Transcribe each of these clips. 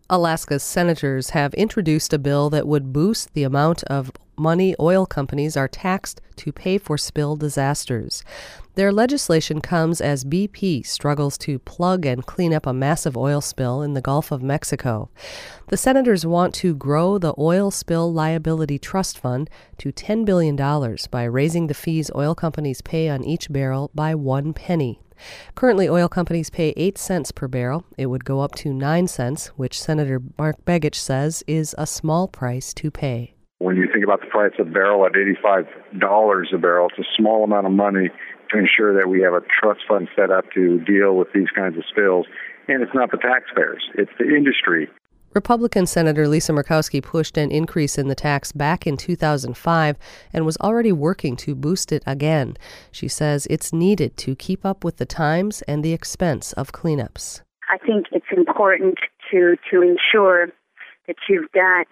Alaska's senators have introduced a bill that would boost the amount of money oil companies are taxed to pay for spill disasters. Their legislation comes as BP struggles to plug and clean up a massive oil spill in the Gulf of Mexico. The senators want to grow the Oil Spill Liability Trust Fund to $10 billion by raising the fees oil companies pay on each barrel by 1 penny. Currently, oil companies pay 8 cents per barrel. It would go up to 9 cents, which Senator Mark Begich says is a small price to pay. When you think about the price of a barrel at $85 a barrel, it's a small amount of money to ensure that we have a trust fund set up to deal with these kinds of spills. And it's not the taxpayers, it's the industry. Republican Senator Lisa Murkowski pushed an increase in the tax back in 2005 and was already working to boost it again. She says it's needed to keep up with the times and the expense of cleanups. I think it's important to ensure that you've got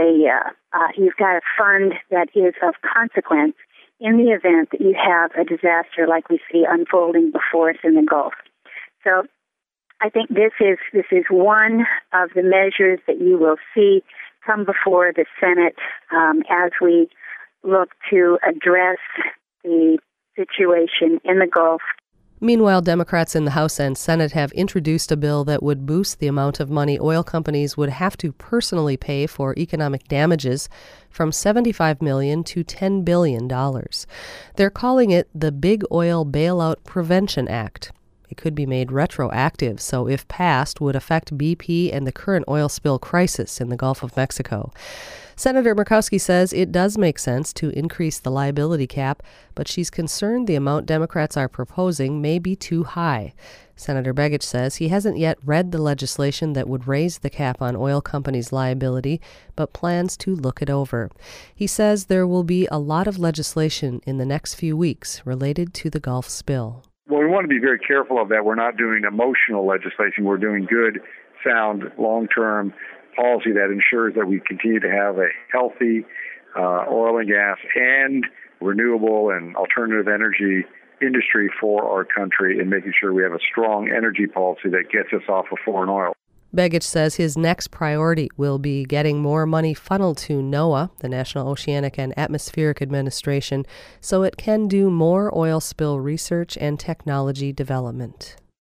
a fund that is of consequence in the event that you have a disaster like we see unfolding before us in the Gulf. So I think this is one of the measures that you will see come before the Senate as we look to address the situation in the Gulf. Meanwhile, Democrats in the House and Senate have introduced a bill that would boost the amount of money oil companies would have to personally pay for economic damages from $75 million to $10 billion. They're calling it the Big Oil Bailout Prevention Act. It could be made retroactive, so if passed, would affect BP and the current oil spill crisis in the Gulf of Mexico. Senator Murkowski says it does make sense to increase the liability cap, but she's concerned the amount Democrats are proposing may be too high. Senator Begich says he hasn't yet read the legislation that would raise the cap on oil companies' liability, but plans to look it over. He says there will be a lot of legislation in the next few weeks related to the Gulf spill. Well, we want to be very careful of that. We're not doing emotional legislation. We're doing good, sound, long-term policy that ensures that we continue to have a healthy oil and gas and renewable and alternative energy industry for our country, and making sure we have a strong energy policy that gets us off of foreign oil. Begich says his next priority will be getting more money funneled to NOAA, the National Oceanic and Atmospheric Administration, so it can do more oil spill research and technology development.